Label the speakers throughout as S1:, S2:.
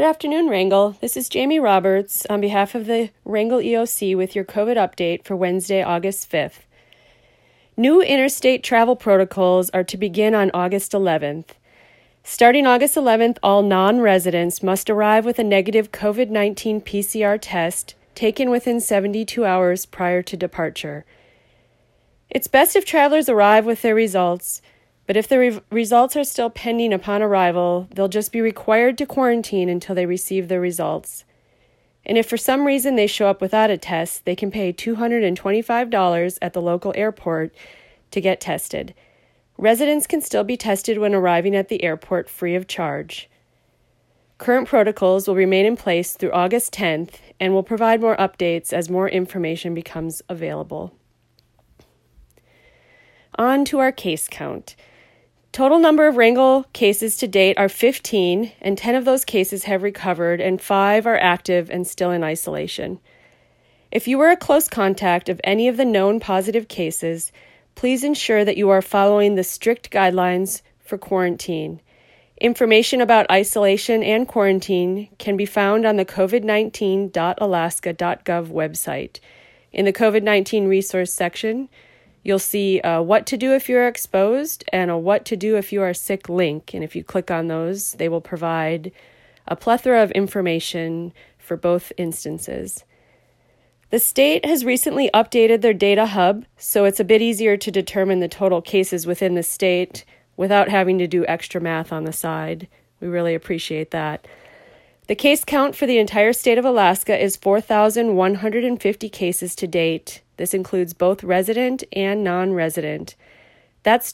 S1: Good afternoon, Wrangell. This is Jamie Roberts on behalf of the Wrangell EOC with your COVID update for Wednesday, August 5th. New interstate travel protocols are to begin on August 11th. Starting August 11th, all non-residents must arrive with a negative COVID-19 PCR test taken within 72 hours prior to departure. It's best if travelers arrive with their results, but if the results are still pending upon arrival, they'll just be required to quarantine until they receive their results. And if for some reason they show up without a test, they can pay $225 at the local airport to get tested. Residents can still be tested when arriving at the airport free of charge. Current protocols will remain in place through August 10th and will provide more updates as more information becomes available. On to our case count. Total number of Wrangell cases to date are 15, and 10 of those cases have recovered, and 5 are active and still in isolation. If you were a close contact of any of the known positive cases, please ensure that you are following the strict guidelines for quarantine. Information about isolation and quarantine can be found on the covid19.alaska.gov website. In the COVID-19 resource section, you'll see a what to do if you're exposed and a what to do if you are sick link. And if you click on those, they will provide a plethora of information for both instances. The state has recently updated their data hub, so it's a bit easier to determine the total cases within the state without having to do extra math on the side. We really appreciate that. The case count for the entire state of Alaska is 4,150 cases to date. This includes both resident and non-resident. That's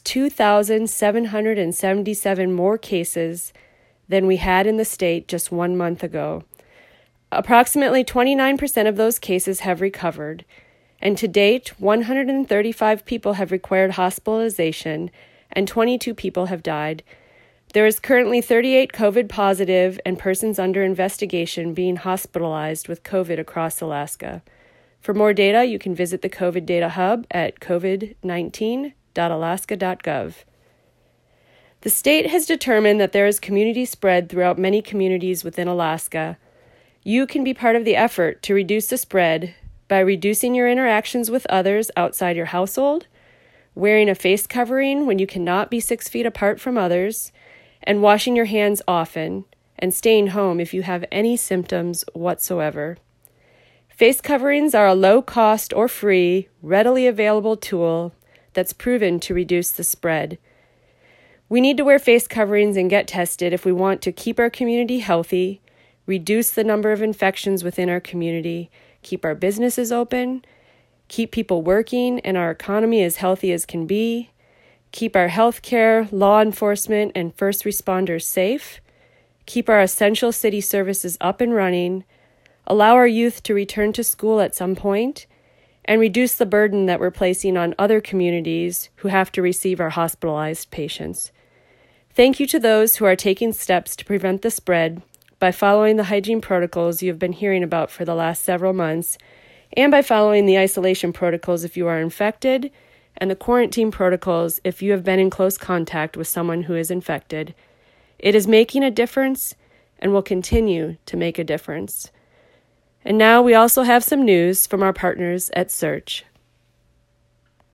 S1: 2,777 more cases than we had in the state just 1 month ago. Approximately 29% of those cases have recovered, and to date, 135 people have required hospitalization and 22 people have died. There is currently 38 COVID positive and persons under investigation being hospitalized with COVID across Alaska. For more data, you can visit the COVID Data Hub at covid19.alaska.gov. The state has determined that there is community spread throughout many communities within Alaska. You can be part of the effort to reduce the spread by reducing your interactions with others outside your household, wearing a face covering when you cannot be 6 feet apart from others, and washing your hands often, and staying home if you have any symptoms whatsoever. Face coverings are a low-cost or free, readily available tool that's proven to reduce the spread. We need to wear face coverings and get tested if we want to keep our community healthy, reduce the number of infections within our community, keep our businesses open, keep people working and our economy as healthy as can be, keep our healthcare, law enforcement, and first responders safe, keep our essential city services up and running, allow our youth to return to school at some point, and reduce the burden that we're placing on other communities who have to receive our hospitalized patients. Thank you to those who are taking steps to prevent the spread by following the hygiene protocols you have been hearing about for the last several months, and by following the isolation protocols if you are infected, and the quarantine protocols if you have been in close contact with someone who is infected. It is making a difference and will continue to make a difference. And now we also have some news from our partners at Search.